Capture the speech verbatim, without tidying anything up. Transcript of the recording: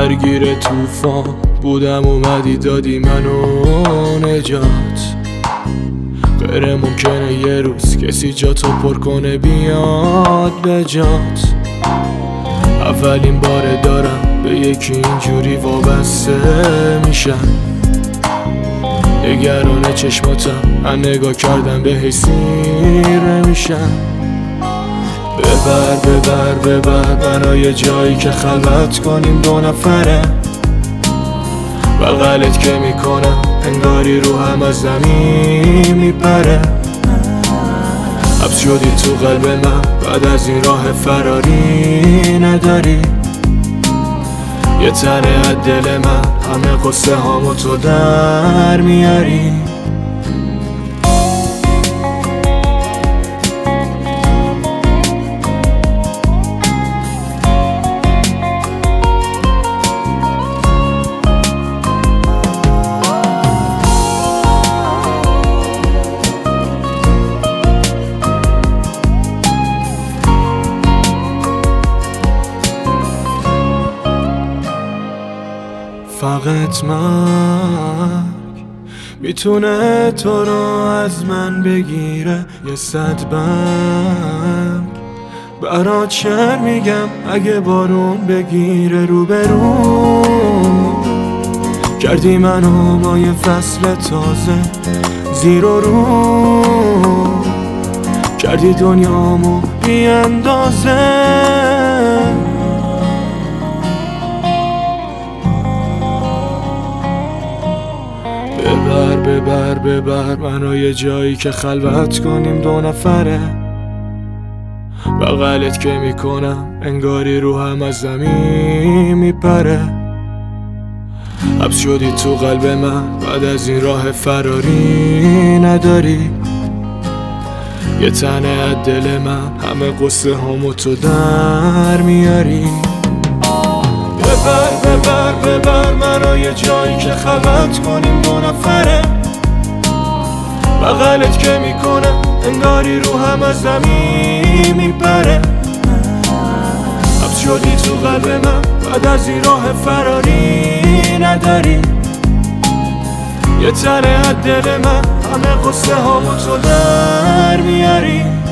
درگیر توفان بودم، اومدی دادی منو نجات. غیر ممکنه یه روز کسی جاتو پر کنه بیاد به جات. اولین باره دارم به یکی اینجوری وابسته میشم. نگران چشماتم، من نگاه کردم به سیر نمیشم. ببر ببر ببر منو یه جایی که خلوت کنیم دو نفره. بغلت که میکنم انگاری روحم از زمین میپره. حبس شدی تو قلب من، بعد از این راه فراری نداری. یه تنه از دل من، همه قصه هامو تو در میاری. فقط مرگ میتونه تو رو از من بگیره. یه صد برگ برات شعر میگم اگه بارون بگیره. رو به رو کردی منو با یه فصل تازه، زیر و رو کردی دنیامو بی اندازه. ببر ببر ببر منو یه جایی که خلوت کنیم دو نفره. بغلت که میکنم انگاری روحم از زمین میپره. حبس شدی تو قلب من، بعد از این راه فراری نداری. یه تنه از دل من، همه قصه هامو تو در میاری. ببر ببر ببر منو یه جایی که خلوت کنیم دو نفره. بغلت که میکنم انگاری روحم از زمین میپره. حبس شدی تو قلب من، بعد از این راه فراری نداری. یه تنه از دل من، همه قصه هامو تو در میاری.